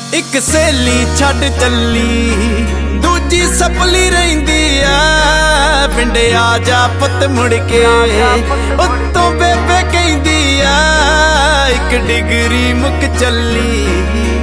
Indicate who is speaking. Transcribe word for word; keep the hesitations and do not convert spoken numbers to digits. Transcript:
Speaker 1: ਇੱਕ ਸਹੇਲੀ ਛੱਡ ਚੱਲੀ, ਦੂਜੀ ਸਪਲੀ ਰਹਿੰਦੀ ਆ। ਪਿੰਡ ਆ ਜਾ ਪੁੱਤ ਮੁੜ ਕੇ, ਉੱਤੋਂ ਬੇਬੇ ਕਹਿੰਦੀ ਆ, ਇੱਕ ਡਿਗਰੀ ਮੁੱਕ ਚੱਲੀ।